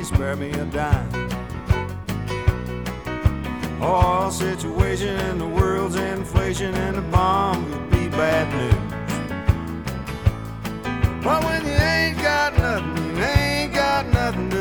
spare me a dime. Oil situation, the world's inflation, and the bomb would be bad news. But when you ain't got nothing, you ain't got nothing to